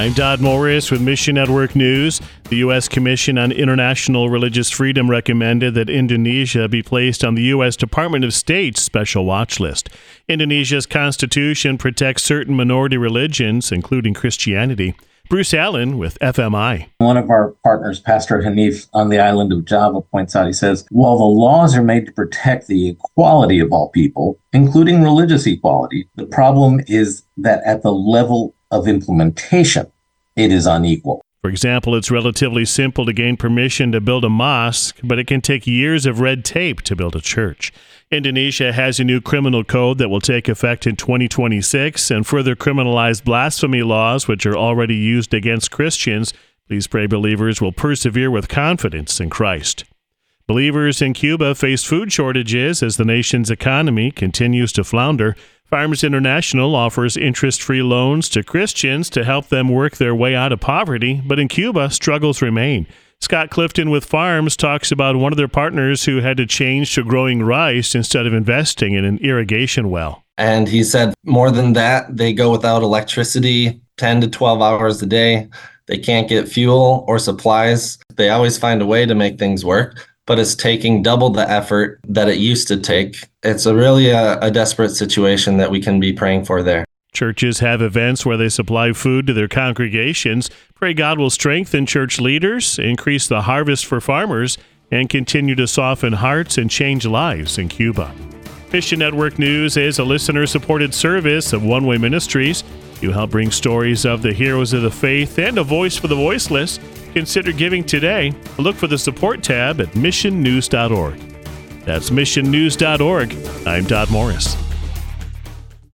I'm Dodd Morris with Mission Network News. The U.S. Commission on International Religious Freedom recommended that Indonesia be placed on the U.S. Department of State's special watch list. Indonesia's constitution protects certain minority religions, including Christianity. Bruce Allen with FMI. One of our partners, Pastor Hanif on the island of Java, points out, he says, while the laws are made to protect the equality of all people, including religious equality, the problem is that at the level of implementation, it is unequal. For example, it's relatively simple to gain permission to build a mosque, but it can take years of red tape to build a church. Indonesia has a new criminal code that will take effect in 2026 and further criminalize blasphemy laws, which are already used against Christians. Please pray believers will persevere with confidence in Christ. Believers in Cuba face food shortages as the nation's economy continues to flounder. Farmers International offers interest-free loans to Christians to help them work their way out of poverty, but in Cuba, struggles remain. Scott Clifton with Farms talks about one of their partners who had to change to growing rice instead of investing in an irrigation well. And he said more than that, they go without electricity 10 to 12 hours a day. They can't get fuel or supplies. They always find a way to make things work, but it's taking double the effort that it used to take. It's really a desperate situation that we can be praying for there. Churches have events where they supply food to their congregations. Pray God will strengthen church leaders, increase the harvest for farmers, and continue to soften hearts and change lives in Cuba. Mission Network News is a listener-supported service of One Way Ministries. You help bring stories of the heroes of the faith and a voice for the voiceless. Consider giving today. Look for the support tab at missionnews.org. That's missionnews.org. I'm Dodd Morris.